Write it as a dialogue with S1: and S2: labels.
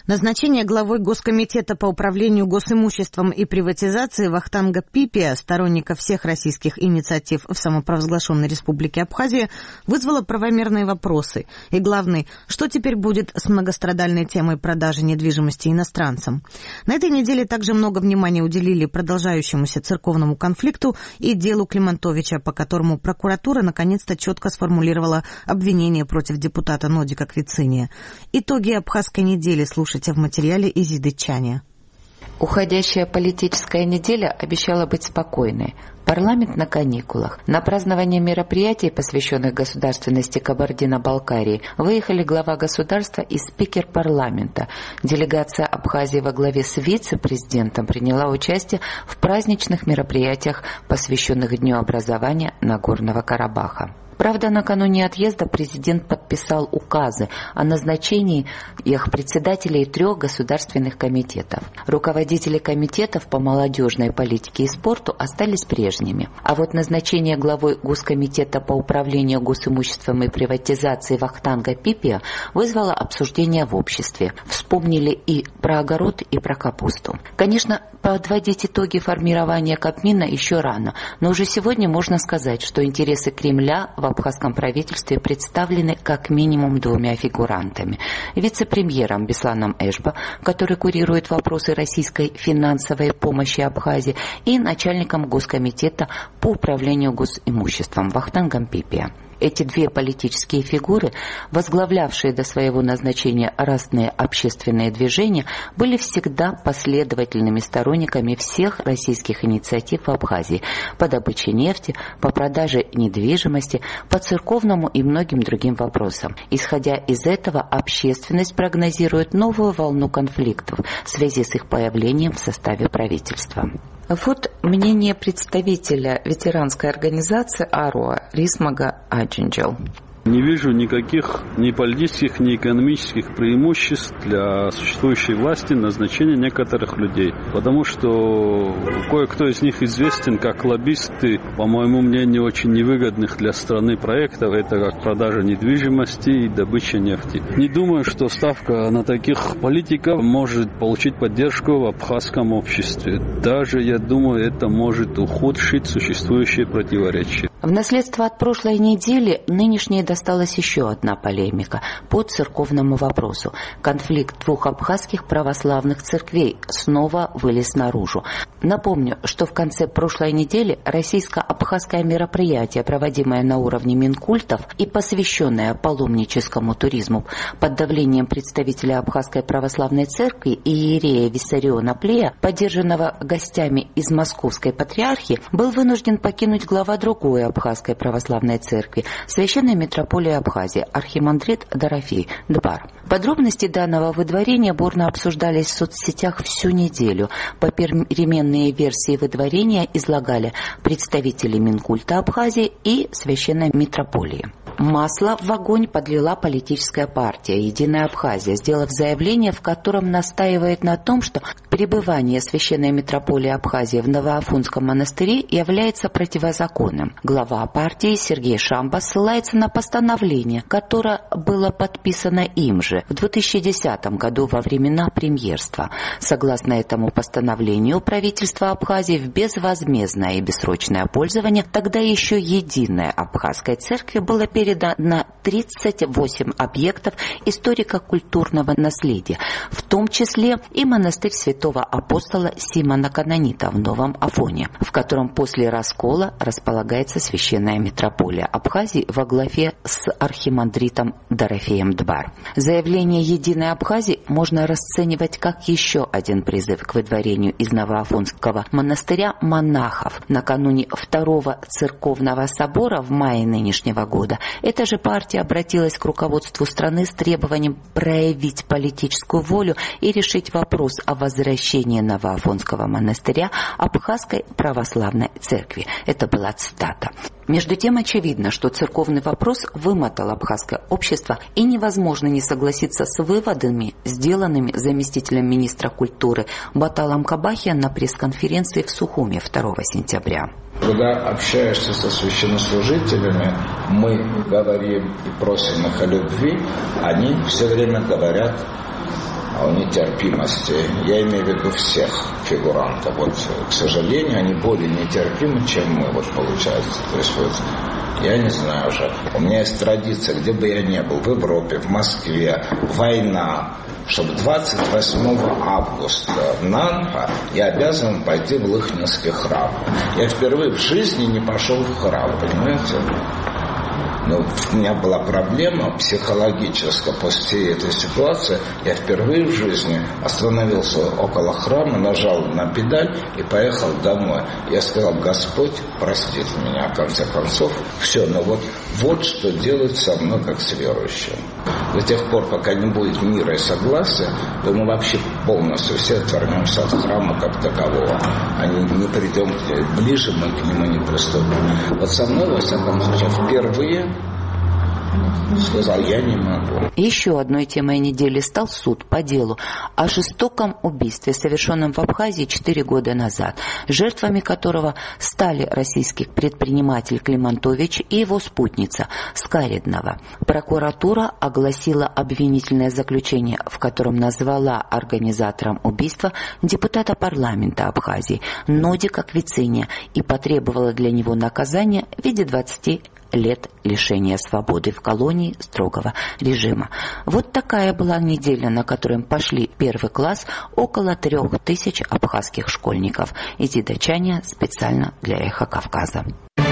S1: Назначение главой Госкомитета по управлению госимуществом и приватизации Вахтанга Пипия, сторонника всех российских инициатив в самопровозглашенной Республике Абхазия, вызвало правомерные вопросы. И главный, что теперь будет с многострадальной темой продажи недвижимости иностранцам? На этой неделе также много внимания уделили продолжающемуся церковному конфликту и делу Климантовича, по которому прокуратура наконец-то четко сформулировала обвинение против депутата Нодика Квициния. Итоги абхазской недели слушайте в материале Изиды Чаня.
S2: Уходящая политическая неделя обещала быть спокойной. Парламент на каникулах. На празднование мероприятий, посвященных государственности Кабардино-Балкарии, выехали глава государства и спикер парламента. Делегация Абхазии во главе с вице-президентом приняла участие в праздничных мероприятиях, посвященных Дню образования Нагорного Карабаха. Правда, накануне отъезда президент подписал указы о назначении их председателей 3 государственных комитетов. Руководители комитетов по молодежной политике и спорту остались прежними. А вот назначение главой Госкомитета по управлению госимуществом и приватизации Вахтанга Пипия вызвало обсуждение в обществе. Вспомнили и про огород, и про капусту. Конечно, подводить итоги формирования Кабмина еще рано, но уже сегодня можно сказать, что интересы Кремля в абхазском правительстве представлены как минимум 2 фигурантами. Вице-премьером Бесланом Эшба, который курирует вопросы российской финансовой помощи Абхазии, и начальником Госкомитета по управлению госимуществом Вахтангом Пипия. Эти 2 политические фигуры, возглавлявшие до своего назначения разные общественные движения, были всегда последовательными сторонниками всех российских инициатив в Абхазии по добыче нефти, по продаже недвижимости, по церковному и многим другим вопросам. Исходя из этого, общественность прогнозирует новую волну конфликтов в связи с их появлением в составе правительства. Вот мнение представителя ветеранской организации АРОА Рисмага Аджинджел.
S3: Не вижу никаких ни политических, ни экономических преимуществ для существующей власти назначения некоторых людей. Потому что кое-кто из них известен как лоббисты, по моему мнению, очень невыгодных для страны проектов. Это как продажа недвижимости и добыча нефти. Не думаю, что ставка на таких политиков может получить поддержку в абхазском обществе. Даже, я думаю, это может ухудшить существующие противоречия.
S2: В наследство от прошлой недели нынешней досталась еще одна полемика по церковному вопросу. Конфликт 2 абхазских православных церквей снова вылез наружу. Напомню, что в конце прошлой недели российско-абхазское мероприятие, проводимое на уровне Минкультов и посвященное паломническому туризму под давлением представителя Абхазской православной церкви иерея Виссариона Плея, поддержанного гостями из Московской патриархии, был вынужден покинуть глава другой Абхазской православной церкви, священной митрополии Абхазии, архимандрит Дорофей Дбар. Подробности данного выдворения бурно обсуждались в соцсетях всю неделю. Попеременные версии выдворения излагали представители Минкульта Абхазии и священной митрополии. Масло в огонь подлила политическая партия «Единая Абхазия», сделав заявление, в котором настаивает на том, что пребывание священной митрополии Абхазии в Новоафонском монастыре является противозаконным. Глава партии Сергей Шамба ссылается на постановление, которое было подписано им же в 2010 году во времена премьерства. Согласно этому постановлению, правительство Абхазии в безвозмездное и бессрочное пользование тогда еще единой Абхазской церкви было передано на 38 объектов историко-культурного наследия, в том числе и монастырь святого апостола Симона Канонита в Новом Афоне, в котором после раскола располагается священная митрополия Абхазии во главе с архимандритом Дорофеем Дбар. Заявление «Единой Абхазии» можно расценивать как еще один призыв к выдворению из Новоафонского монастыря монахов. Накануне Второго церковного собора в мае нынешнего года эта же партия обратилась к руководству страны с требованием проявить политическую волю и решить вопрос о возвращении Новоафонского монастыря Абхазской православной церкви. Это была цитата. Между тем очевидно, что церковный вопрос вымотал абхазское общество, и невозможно не согласиться с выводами, сделанными заместителем министра культуры Баталом Кабахиан на пресс-конференции в Сухуме 2 сентября.
S4: Когда общаешься со священнослужителями, мы говорим и просим их о любви, они все время говорят о нетерпимости. Я имею в виду всех фигурантов. Вот, к сожалению, они более нетерпимы, чем мы, вот, получается. То есть, вот, я не знаю уже. У меня есть традиция, где бы я ни был, в Европе, в Москве, война, чтобы 28 августа Нанха я обязан пойти в Лыхнинский храм. Я впервые в жизни не пошел в храм, понимаете? Но у меня была проблема психологическая после этой ситуации. Я впервые в жизни остановился около храма, нажал на педаль и поехал домой. Я сказал: Господь простит меня, в конце концов. Все, но вот что делает со мной, как с верующим. До тех пор, пока не будет мира и согласия, то мы вообще полностью все отвернемся от храма как такового. Не придем ближе, мы к нему не приступим. Вот со мной, во всяком случае, впервые сказал: я не могу.
S2: Еще одной темой недели стал суд по делу о жестоком убийстве, совершенном в Абхазии 4 года назад, жертвами которого стали российский предприниматель Климантович и его спутница Скариднова. Прокуратура огласила обвинительное заключение, в котором назвала организатором убийства депутата парламента Абхазии Нодика Квициня и потребовала для него наказания в виде 20 лет лишения свободы в колонии строгого режима. Вот такая была неделя, на которой пошли первый класс около 3000 абхазских школьников. Из Дачания специально для Эхо Кавказа.